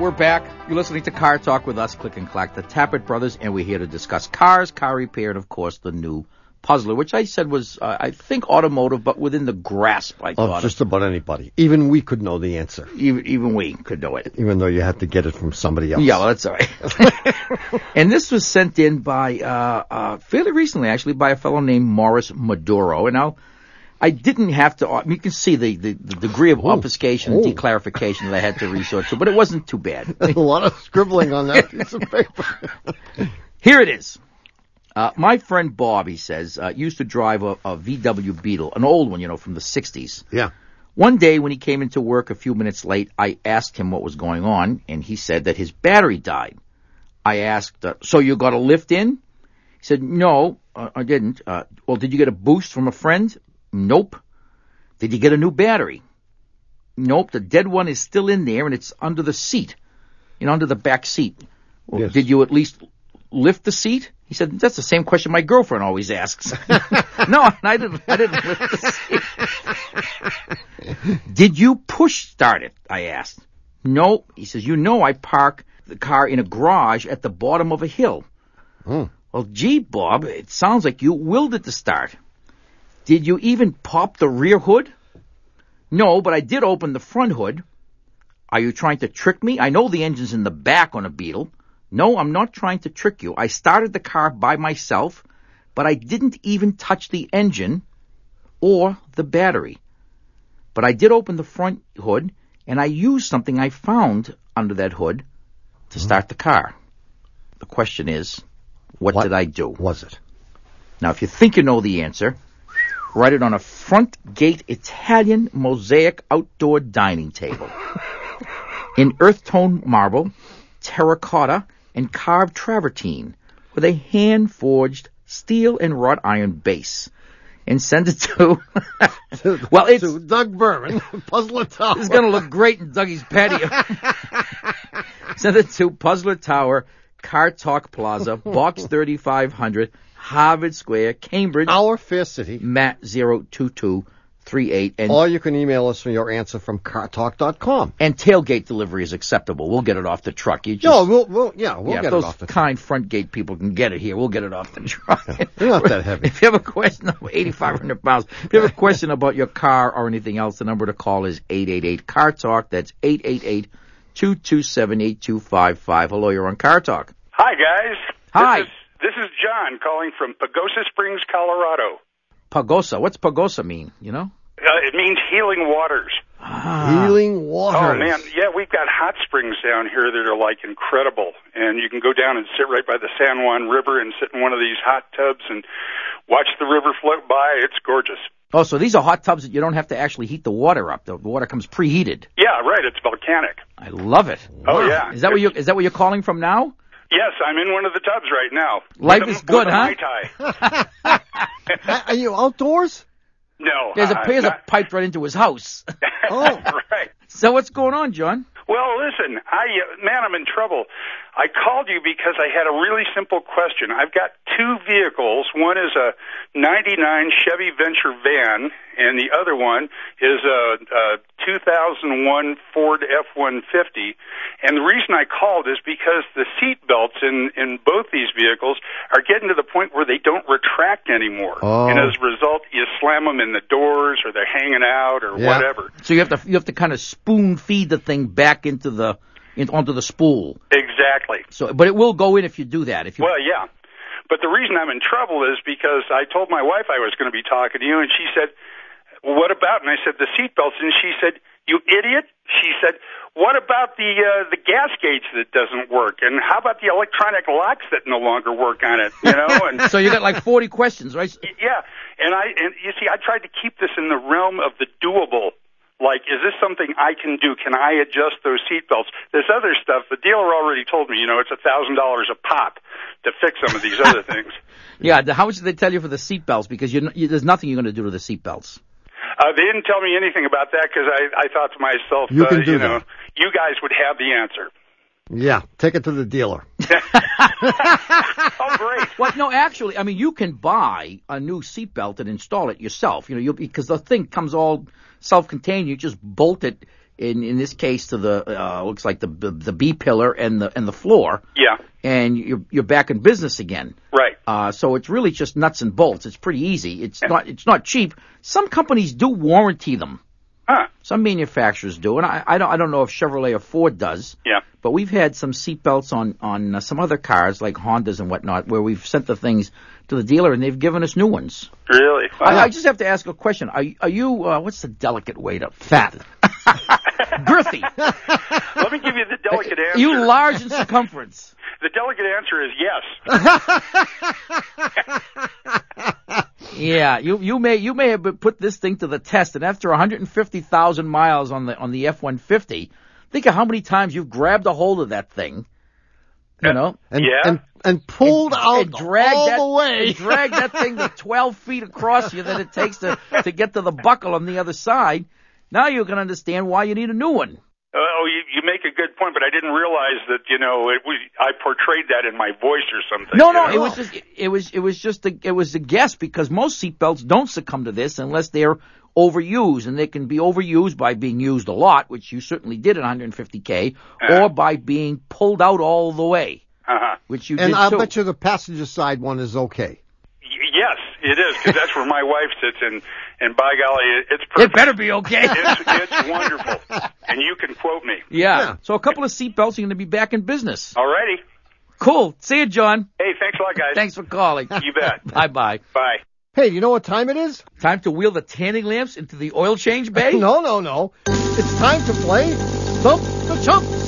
we're back. You're listening to Car Talk with us, Click and Clack, the Tappert Brothers, and we're here to discuss cars, car repair, and, of course, the new Puzzler, which I said was, I think, automotive, but within the grasp, I thought. Of just about anybody. Even we could know the answer. Even we could know it. Even though you had to get it from somebody else. Yeah, well, that's all right. And this was sent in by, fairly recently, actually, by a fellow named Morris Maduro. And now, I didn't have to, you can see the degree of obfuscation and declarification that I had to resort to, but it wasn't too bad. A lot of scribbling on that piece of paper. Here it is. My friend Bob, he says, used to drive a VW Beetle, an old one, from the 60s. Yeah. One day when he came into work a few minutes late, I asked him what was going on, and he said that his battery died. I asked, so you got a lift in? He said, no, I didn't. Well, did you get a boost from a friend? Nope. Did you get a new battery? Nope. The dead one is still in there, and it's under the seat, under the back seat. Well, yes. Did you at least lift the seat? He said, that's the same question my girlfriend always asks. No, I didn't lift the seat. Did you push start it? I asked. No. He says, I park the car in a garage at the bottom of a hill. Well, gee, Bob, it sounds like you willed it to start. Did you even pop the rear hood? No, but I did open the front hood. Are you trying to trick me? I know the engine's in the back on a Beetle. No, I'm not trying to trick you. I started the car by myself, but I didn't even touch the engine or the battery. But I did open the front hood, and I used something I found under that hood to start the car. The question is, what did I do? Was it? Now, if you think you know the answer, write it on a front gate Italian mosaic outdoor dining table in earth tone marble, terracotta, and carved travertine with a hand-forged steel and wrought iron base. And send it to... well, it's... to Doug Berman, Puzzler Tower. This is going to look great in Dougie's patio. Send it to Puzzler Tower, Car Talk Plaza, Box 3500, Harvard Square, Cambridge. Our fair city. Matt 02238. And or you can email us from your answer from cartalk.com. And tailgate delivery is acceptable. We'll get it off the truck. You just, no, we'll get it off the truck. Those kind front gate people can get it here. We'll get it off the truck. They're not that heavy. If you have a question, 8,500 pounds. If you have a question about your car or anything else, the number to call is 888-CAR-TALK. That's 888-227-8255. Hello, you're on Car Talk. Hi, guys. Hi. This is John calling from Pagosa Springs, Colorado. Pagosa. What's Pagosa mean, It means healing waters. Healing waters. Oh, man. Yeah, we've got hot springs down here that are, incredible. And you can go down and sit right by the San Juan River and sit in one of these hot tubs and watch the river float by. It's gorgeous. Oh, so these are hot tubs that you don't have to actually heat the water up. The water comes preheated. Yeah, right. It's volcanic. I love it. Oh, yeah. Is that where you're calling from now? Yes, I'm in one of the tubs right now. Life is good, huh? Mai Tai. Are you outdoors? No. There's a pipe right into his house. Oh, right. So what's going on, John? Well, listen, I'm in trouble. I called you because I had a really simple question. I've got two vehicles. One is a 99 Chevy Venture van, and the other one is a 2001 Ford F-150. And the reason I called is because the seat belts in both these vehicles are getting to the point where they don't retract anymore. Oh. And as a result, you slam them in the doors, or they're hanging out, or whatever. So you have to kind of spoon feed the thing back onto the spool. Exactly. So, but it will go in if you do that. Well, yeah. But the reason I'm in trouble is because I told my wife I was going to be talking to you, and she said, well, what about? And I said, the seatbelts. And she said, you idiot. She said, what about the gas gauge that doesn't work? And how about the electronic locks that no longer work on it? And so you got 40 questions, right? Yeah. And you see, I tried to keep this in the realm of the doable. Is this something I can do? Can I adjust those seatbelts? This other stuff, the dealer already told me, it's $1,000 a pop to fix some of these other things. Yeah, how much did they tell you for the seatbelts? Because there's nothing you're going to do to the seatbelts. They didn't tell me anything about that because I thought to myself, you can do that. You guys would have the answer. Yeah, take it to the dealer. Oh, great. Well, no, actually, you can buy a new seatbelt and install it yourself. Because the thing comes all self-contained. You just bolt it in this case to the looks like the B pillar and the floor. Yeah. And you're back in business again. Right. So it's really just nuts and bolts. It's pretty easy. It's not cheap. Some companies do warranty them. Huh. Some manufacturers do, and I don't know if Chevrolet or Ford does. Yeah. But we've had some seatbelts on some other cars like Hondas and whatnot where we've sent the things to the dealer and they've given us new ones. Really? Wow. I just have to ask a question. Are you what's the delicate way to fat? Girthy. Let me give you the delicate answer. You large in circumference. The delicate answer is yes. Yeah, you may have put this thing to the test, and after 150,000 miles on the F-150, think of how many times you've grabbed a hold of that thing, you know, and pulled out and dragged all the way, and dragged that thing the 12 feet across you that it takes to get to the buckle on the other side. Now you can understand why you need a new one. You make a good point, but I didn't realize that I portrayed that in my voice or something. No, it was a guess because most seatbelts don't succumb to this unless they're overused, and they can be overused by being used a lot, which you certainly did at 150K, or by being pulled out all the way, which you did too. And I bet you the passenger side one is okay. Yes, it is, because that's where my wife sits, and by golly, it's perfect. It better be okay. It's wonderful, and you can quote me. Yeah. So a couple of seatbelts, you're going to be back in business. All righty. Cool. See you, John. Hey, thanks a lot, guys. Thanks for calling. You bet. Bye-bye. Bye. Hey, do you know what time it is? Time to wheel the tanning lamps into the oil change bay? No. It's time to play Stump the Chumps.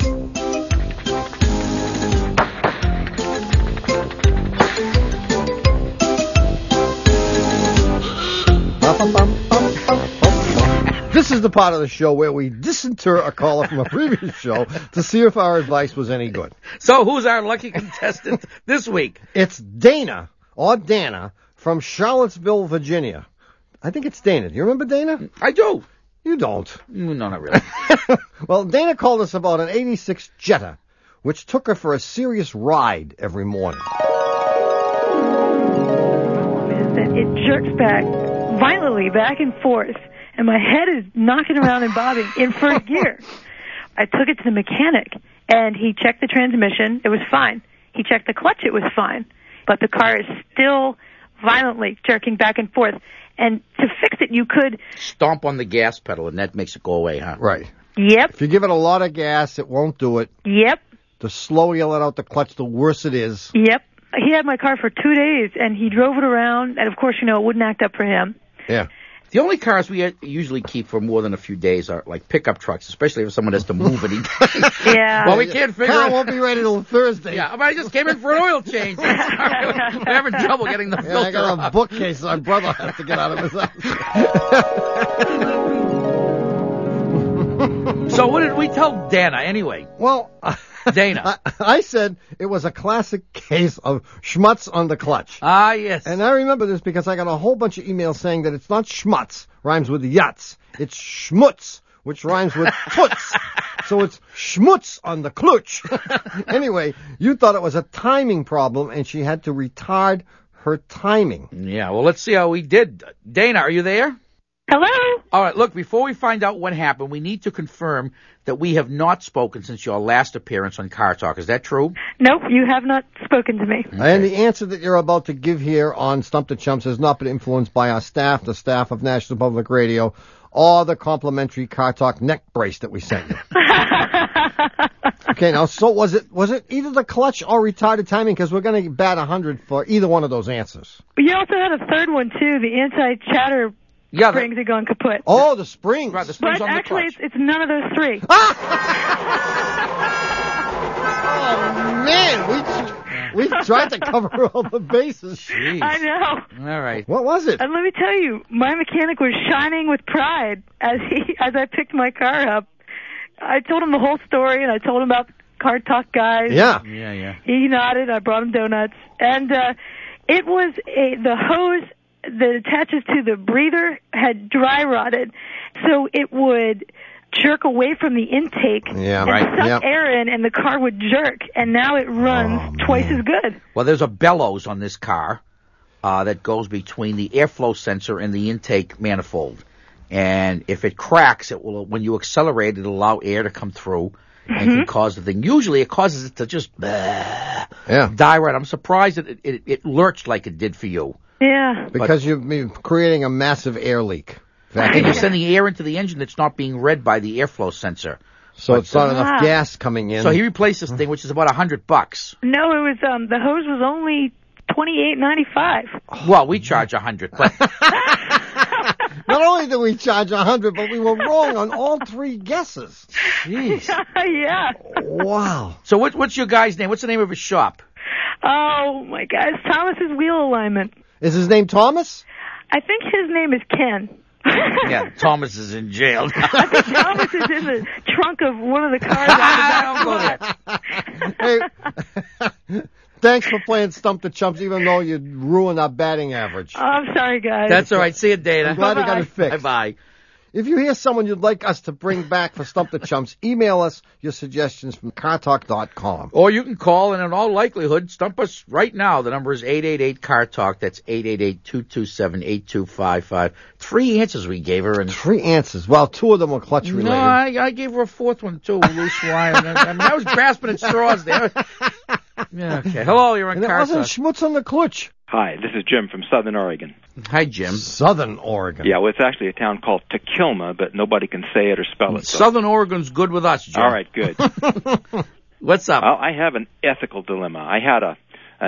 This is the part of the show where we disinter a caller from a previous show to see if our advice was any good. So who's our lucky contestant this week? It's Dana, or Dana, from Charlottesville, Virginia. I think it's Dana. Do you remember Dana? I do. You don't. No, not really. Well, Dana called us about an 86 Jetta, which took her for a serious ride every morning. It jerks back violently back and forth, and my head is knocking around and bobbing in first gear. I took it to the mechanic, and he checked the transmission. It was fine. He checked the clutch. It was fine. But the car is still violently jerking back and forth. And to fix it, you could stomp on the gas pedal, and that makes it go away, huh? Right. Yep. If you give it a lot of gas, it won't do it. Yep. The slower you let out the clutch, the worse it is. Yep. He had my car for 2 days, and he drove it around, and of course, it wouldn't act up for him. Yeah. The only cars we usually keep for more than a few days are like pickup trucks, especially if someone has to move anything. Yeah. Well, we can't figure Car out. won't be ready till Thursday. Yeah, but I just came in for an oil change. We're having trouble getting the filter I got a off. bookcase my brother has to get out of his house. So what did we tell Dana anyway? Well, Dana. I said it was a classic case of schmutz on the clutch. Ah, yes. And I remember this because I got a whole bunch of emails saying that it's not schmutz, rhymes with yutz. It's schmutz, which rhymes with toots. So it's schmutz on the clutch. Anyway, you thought it was a timing problem, and she had to retard her timing. Yeah, well, let's see how we did. Dana, are you there? Hello? All right, look, before we find out what happened, we need to confirm that we have not spoken since your last appearance on Car Talk. Is that true? Nope, you have not spoken to me. And the answer that you're about to give here on Stump the Chumps has not been influenced by our staff, the staff of National Public Radio, or the complimentary Car Talk neck brace that we sent you. Okay, now, so was it either the clutch or retarded timing? Because we're going to bat 100 for either one of those answers. But you also had a third one, too, the anti-chatter springs had gone kaput. Oh, the springs. Right, the springs But on actually, the clutch. it's none of those three. Oh, man, we tried to cover all the bases. Jeez. I know. All right. What was it? And let me tell you, my mechanic was shining with pride as I picked my car up. I told him the whole story, and I told him about Car Talk guys. Yeah. He nodded. I brought him donuts. And it was the hose that attaches to the breather had dry rotted, so it would jerk away from the intake and suck air in, and the car would jerk, and now it runs twice as good. Well, there's a bellows on this car that goes between the airflow sensor and the intake manifold. And if it cracks, it will, when you accelerate, it'll allow air to come through and can cause the thing. Usually it causes it to just die right. I'm surprised that it lurched like it did for you. Yeah. Because you're creating a massive air leak. And you're sending air into the engine that's not being read by the airflow sensor. So it's not enough gas coming in. So he replaced this thing, which is about $100. No, it was the hose was only $28.95. Well, we charge $100. But not only did we charge $100, but we were wrong on all three guesses. Jeez. Yeah. Wow. So what's your guy's name? What's the name of his shop? Oh my God, it's Thomas's Wheel Alignment. Is his name Thomas? I think his name is Ken. Yeah, Thomas is in jail. I think Thomas is in the trunk of one of the cars out the back. Hey, thanks for playing Stump the Chumps, even though you ruined our batting average. Oh, I'm sorry, guys. That's all right. See you, Dana. I'm glad we got it fixed. Bye-bye. If you hear someone you'd like us to bring back for Stump the Chumps, email us your suggestions from cartalk.com. Or you can call, and in all likelihood, stump us right now. The number is 888-CAR-TALK. That's 888-227-8255. 3 answers we gave her. And 3 answers. Well, 2 of them were clutch related. No, I gave her a 4th one, too, a loose wire. I mean, I was grasping at straws there. Yeah, okay. Hello, you're on And it Car wasn't Talk. schmutz on the clutch. Hi, this is Jim from Southern Oregon. Hi, Jim. Southern Oregon. Yeah, well, it's actually a town called Takilma, but nobody can say it or spell it. So. Southern Oregon's good with us, Jim. All right, good. What's up? Well, I have an ethical dilemma. I had a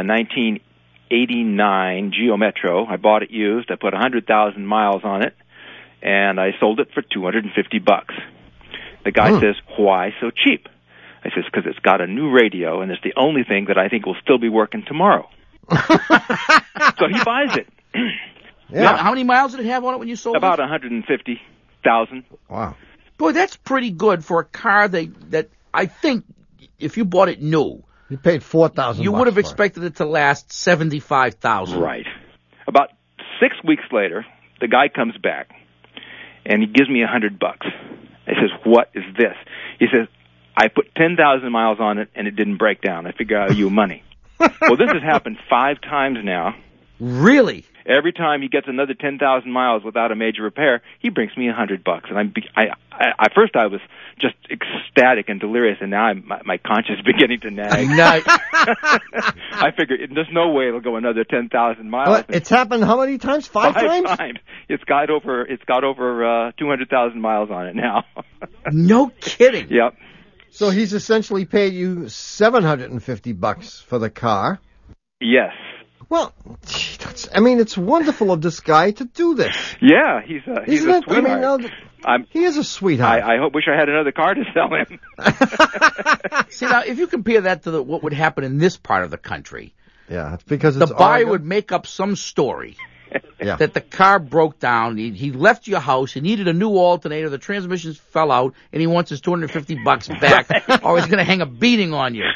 1989 Geo Metro. I bought it used. I put 100,000 miles on it, and I sold it for $250. The guy says, "Why so cheap?" I says, "Because it's got a new radio, and it's the only thing that I think will still be working tomorrow." So he buys it. Yeah. How many miles did it have on it when you sold it? About 150,000. Wow. Boy, that's pretty good for a car that I think if you bought it new, you paid $4,000. You would have expected it to last 75,000. Right. About 6 weeks later, the guy comes back and he gives me $100. I says, "What is this?" He says, "I put 10,000 miles on it and it didn't break down. I figure I owe you money." Well, this has happened 5 times now. Really? Every time he gets another 10,000 miles without a major repair, he brings me $100. And at first I was just ecstatic and delirious, and now my conscience is beginning to nag. I figure there's no way it'll go another 10,000 miles. Well, it's happened how many times? 5 times? 5 times. It's got over 200,000 miles on it now. No kidding. Yep. So he's essentially paid you $750 for the car. Yes. Well, gee, it's wonderful of this guy to do this. Yeah, he's a sweetheart. He is a sweetheart. I wish I had another car to sell him. See, now, if you compare that to what would happen in this part of the country, yeah, it's because it's the buyer Oregon. would make up some story. Yeah. That the car broke down, he left your house, he needed a new alternator, the transmissions fell out, and he wants his $250 back, or he's going to hang a beating on you.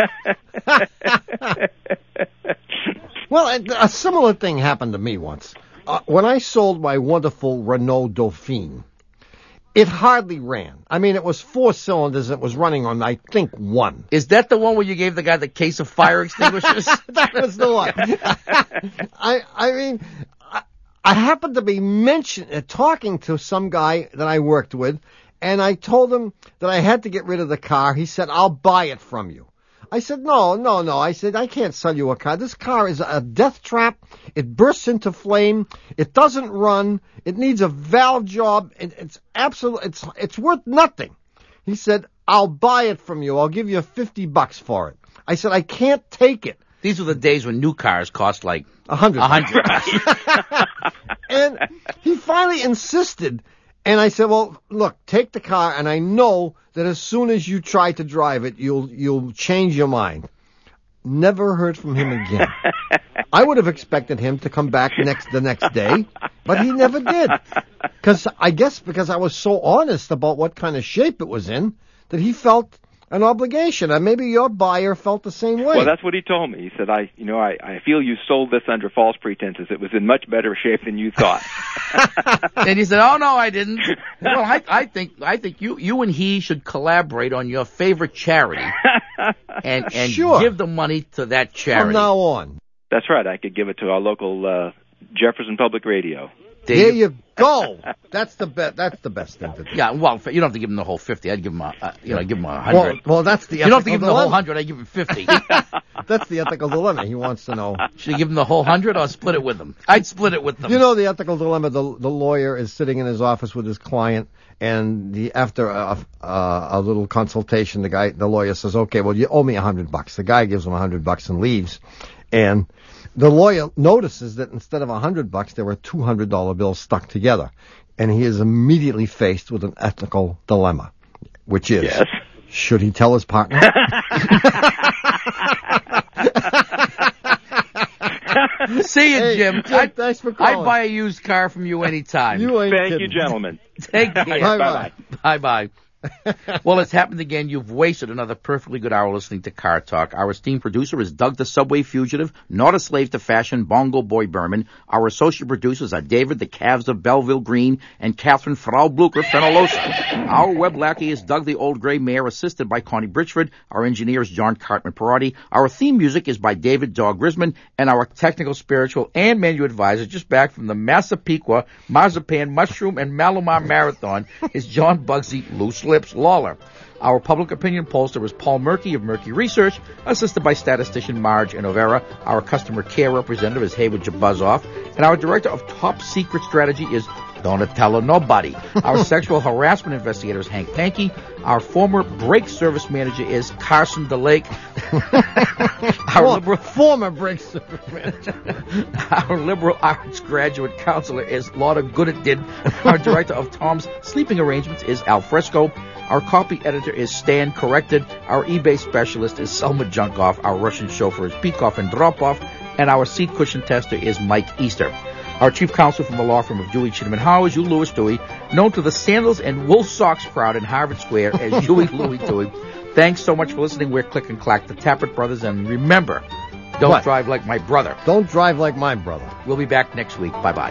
Well, a similar thing happened to me once. When I sold my wonderful Renault Dauphine, it hardly ran. I mean, it was 4 cylinders. It was running on, I think, 1. Is that the one where you gave the guy the case of fire extinguishers? That was the one. I happened to be talking to some guy that I worked with, and I told him that I had to get rid of the car. He said, "I'll buy it from you." I said, no. I said, "I can't sell you a car. This car is a death trap. It bursts into flame. It doesn't run. It needs a valve job. It's worth nothing." He said, "I'll buy it from you. I'll give you $50 for it." I said, "I can't take it." These were the days when new cars cost like $100. And he finally insisted. And I said, "Well, look, take the car, and I know that as soon as you try to drive it, you'll change your mind." Never heard from him again. I would have expected him to come back the next day, but he never did. Because I was so honest about what kind of shape it was in, that he felt an obligation. And maybe your buyer felt the same way. Well, that's what he told me. He said, I feel you sold this under false pretenses. It was in much better shape than you thought." And he said, "Oh no, I didn't." Well, I think you and he should collaborate on your favorite charity and Sure. give the money to that charity from now on. That's right. I could give it to our local Jefferson Public Radio. There you go. That's the best. That's the best thing to do. Yeah, well, you don't have to give him the whole 50. I'd give him give him 100. Well, that's the. You don't have to give him the whole 100. I'd give him 50. That's the ethical dilemma. He wants to know. Should I give him the whole 100 or split it with him? I'd split it with them. You know the ethical dilemma. The lawyer is sitting in his office with his client, and after a little consultation, the lawyer says, "Okay, well, you owe me $100." The guy gives him $100 and leaves, and the lawyer notices that instead of $100, there were $200 bills stuck together, and he is immediately faced with an ethical dilemma, which is, yes. Should he tell his partner? See you, Jim. Thanks for calling. I'd buy a used car from you anytime. You ain't Thank kidding. you, gentlemen. Take care. Bye-bye. Bye-bye. Well, it's happened again. You've wasted another perfectly good hour listening to Car Talk. Our esteemed producer is Doug the Subway Fugitive, not a slave to fashion, Bongo Boy Berman. Our associate producers are David the Calves of Belleville Green and Catherine Frau Blucher Fenolosa. Our web lackey is Doug the Old Gray Mare, assisted by Connie Bridgeford. Our engineer is John Cartman Perotti. Our theme music is by David Dog Grisman, and our technical, spiritual, and menu advisor, just back from the Massapequa, Marzipan, Mushroom, and Malamar Marathon, is John Bugsy Loose Lips Lawler. Our public opinion pollster is Paul Murky of Murky Research, assisted by statistician Marge Inovera. Our customer care representative is Hayward Jabuzoff, and our director of top secret strategy is Donatello Nobody. Our sexual harassment investigator is Hank Pankey. Our former break service manager is Carson DeLake. Former break service manager. Our liberal arts graduate counselor is Lauda Gooditdin. Our director of Tom's sleeping arrangements is Al Fresco. Our copy editor is Stan Corrected. Our eBay specialist is Selma Junkoff. Our Russian chauffeur is Peikoff and Dropoff. And our seat cushion tester is Mike Easter. Our chief counsel from the law firm of Dewey, Cheatham & Howe is Hugh Louis Dewey, known to the sandals and wool socks crowd in Harvard Square as Huey Louie Dewey. Thanks so much for listening. We're Click and Clack, the Tappert Brothers, and remember, don't drive like my brother. Don't drive like my brother. We'll be back next week. Bye-bye.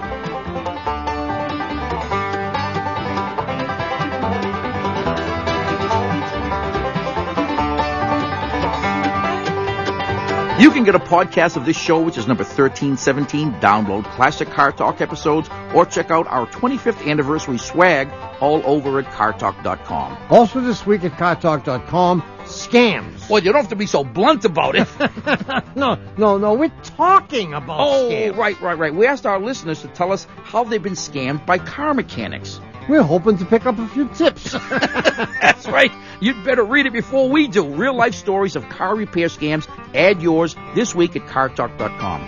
You can get a podcast of this show, which is number 1317, download classic Car Talk episodes, or check out our 25th anniversary swag all over at cartalk.com. Also this week at cartalk.com, scams. Well, you don't have to be so blunt about it. No, we're talking about scams. Oh, right. We asked our listeners to tell us how they've been scammed by car mechanics. We're hoping to pick up a few tips. That's right. You'd better read it before we do. Real life stories of car repair scams. Add yours this week at cartalk.com.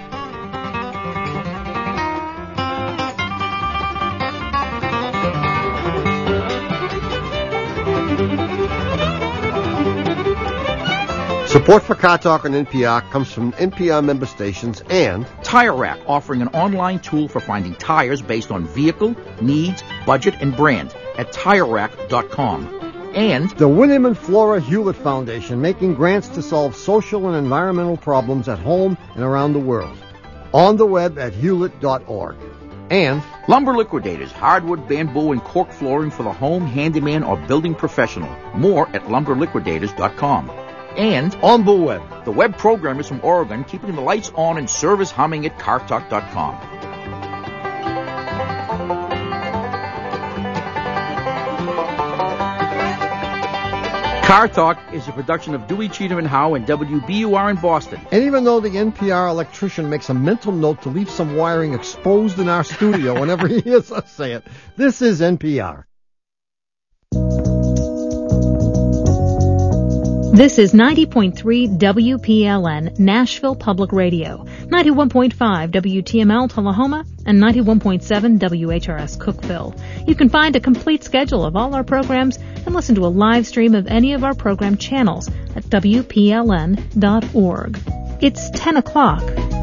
Support for Car Talk on NPR comes from NPR member stations and Tire Rack, offering an online tool for finding tires based on vehicle, needs, budget, and brand at TireRack.com. And the William and Flora Hewlett Foundation, making grants to solve social and environmental problems at home and around the world. On the web at hewlett.org. And Lumber Liquidators, hardwood, bamboo, and cork flooring for the home, handyman, or building professional. More at lumberliquidators.com. And On Web, the web programmers from Oregon, keeping the lights on and service humming at cartalk.com. Car Talk is a production of Dewey, Cheatham & Howe and WBUR in Boston. And even though the NPR electrician makes a mental note to leave some wiring exposed in our studio whenever he hears us say it, this is NPR. This is 90.3 WPLN, Nashville Public Radio, 91.5 WTML Tullahoma, and 91.7 WHRS Cookeville. You can find a complete schedule of all our programs and listen to a live stream of any of our program channels at WPLN.org. It's 10 o'clock.